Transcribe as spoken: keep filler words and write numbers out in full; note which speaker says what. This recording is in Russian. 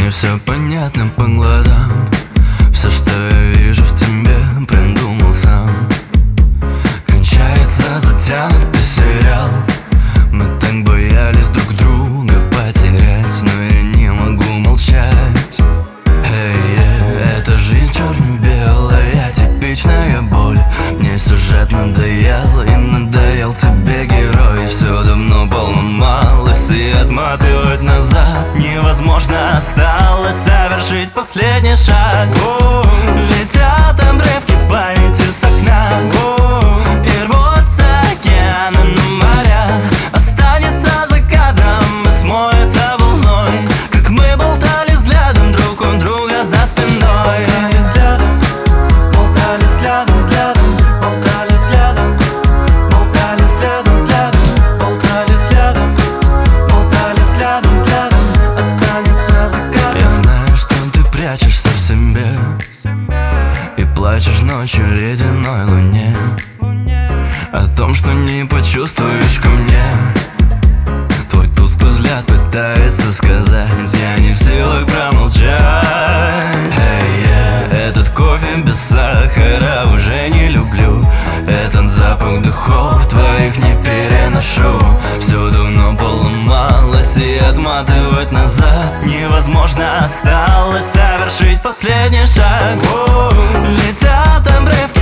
Speaker 1: Мне все понятно по глазам. Все, что я вижу в тебе, придумал сам. Кончается затянутый сериал. Мы так боялись друг друга потерять, но я не могу молчать. Эй, эй, эта жизнь черно-белая, типичная боль. Мне сюжет надоел, и надоел тебе герой. Все давно поломалось, и отматывать назад невозможно. Осталось совершить последний шаг. Летят обрывки памяти с окна, и рвутся океаны на моря. Останется за кадром и смоется волной, как мы болтали взглядом друг у друга за спиной. Болтали взглядом, взглядом, болтали взглядом, болтали взглядом, взглядом, болтали взглядом, болтали взглядом, взглядом. Останется за кадром. Я знаю, что ты прячешься в себе и плачешь ночью ледяной луне о том, что не почувствуешь ко мне. Твой тусклый взгляд пытается сказать: я не в силах промолчать. Эй, yeah, этот кофе без сахара уже не люблю. Этот запах духов твоих не переношу. Все давно поломалось, и отматывать назад невозможно. Осталось совершить последний шаг. Летят обрывки